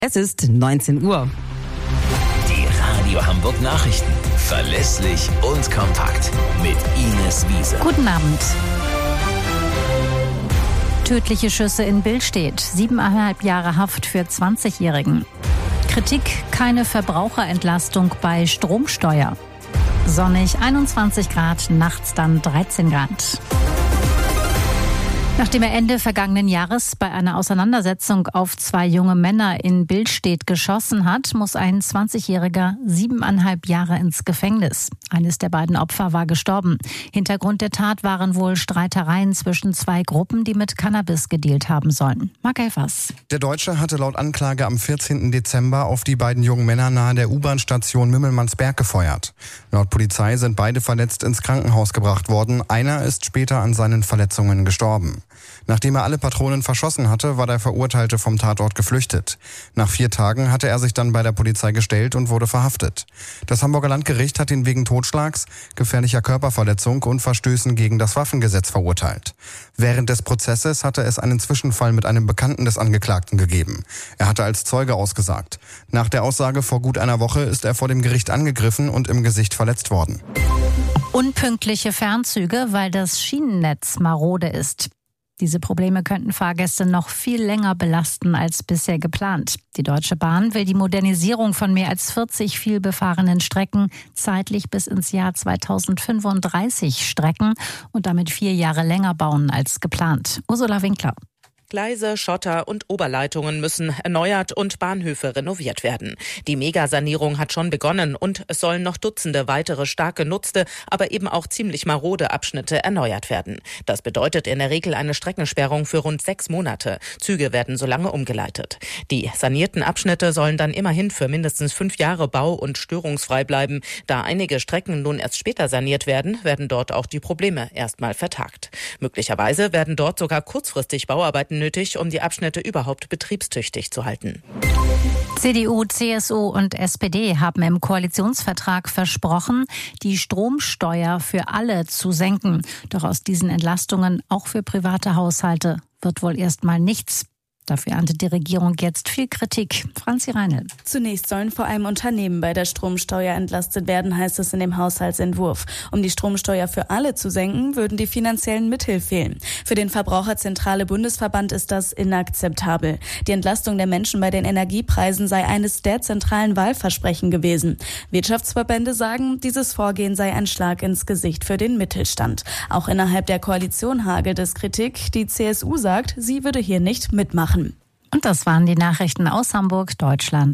Es ist 19 Uhr. Die Radio Hamburg Nachrichten. Verlässlich und kompakt. Mit Ines Wiese. Guten Abend. Tödliche Schüsse in Billstedt. 7,5 Jahre Haft für 20-Jährigen. Kritik, keine Verbraucherentlastung bei Stromsteuer. Sonnig 21 Grad, nachts dann 13 Grad. Nachdem er Ende vergangenen Jahres bei einer Auseinandersetzung auf 2 junge Männer in Billstedt geschossen hat, muss ein 20-Jähriger 7,5 Jahre ins Gefängnis. Eines der beiden Opfer war gestorben. Hintergrund der Tat waren wohl Streitereien zwischen 2 Gruppen, die mit Cannabis gedealt haben sollen. Marc Elfers. Der Deutsche hatte laut Anklage am 14. Dezember auf die beiden jungen Männer nahe der U-Bahn-Station Mümmelmannsberg gefeuert. Laut Polizei sind beide verletzt ins Krankenhaus gebracht worden. Einer ist später an seinen Verletzungen gestorben. Nachdem er alle Patronen verschossen hatte, war der Verurteilte vom Tatort geflüchtet. Nach 4 Tagen hatte er sich dann bei der Polizei gestellt und wurde verhaftet. Das Hamburger Landgericht hat ihn wegen Totschlags, gefährlicher Körperverletzung und Verstößen gegen das Waffengesetz verurteilt. Während des Prozesses hatte es einen Zwischenfall mit einem Bekannten des Angeklagten gegeben. Er hatte als Zeuge ausgesagt. Nach der Aussage vor gut einer Woche ist er vor dem Gericht angegriffen und im Gesicht verletzt worden. Unpünktliche Fernzüge, weil das Schienennetz marode ist. Diese Probleme könnten Fahrgäste noch viel länger belasten als bisher geplant. Die Deutsche Bahn will die Modernisierung von mehr als 40 vielbefahrenen Strecken zeitlich bis ins Jahr 2035 strecken und damit 4 Jahre länger bauen als geplant. Ursula Winkler. Gleise, Schotter und Oberleitungen müssen erneuert und Bahnhöfe renoviert werden. Die Megasanierung hat schon begonnen und es sollen noch Dutzende weitere stark genutzte, aber eben auch ziemlich marode Abschnitte erneuert werden. Das bedeutet in der Regel eine Streckensperrung für rund 6 Monate. Züge werden so lange umgeleitet. Die sanierten Abschnitte sollen dann immerhin für mindestens 5 Jahre bau- und störungsfrei bleiben. Da einige Strecken nun erst später saniert werden, werden dort auch die Probleme erstmal vertagt. Möglicherweise werden dort sogar kurzfristig Bauarbeiten nötig, um die Abschnitte überhaupt betriebstüchtig zu halten. CDU, CSU und SPD haben im Koalitionsvertrag versprochen, die Stromsteuer für alle zu senken. Doch aus diesen Entlastungen, auch für private Haushalte, wird wohl erstmal nichts. Dafür erntet die Regierung jetzt viel Kritik. Franzi Reinl. Zunächst sollen vor allem Unternehmen bei der Stromsteuer entlastet werden, heißt es in dem Haushaltsentwurf. Um die Stromsteuer für alle zu senken, würden die finanziellen Mittel fehlen. Für den Verbraucherzentrale Bundesverband ist das inakzeptabel. Die Entlastung der Menschen bei den Energiepreisen sei eines der zentralen Wahlversprechen gewesen. Wirtschaftsverbände sagen, dieses Vorgehen sei ein Schlag ins Gesicht für den Mittelstand. Auch innerhalb der Koalition hagelt es Kritik. Die CSU sagt, sie würde hier nicht mitmachen. Und das waren die Nachrichten aus Hamburg, Deutschland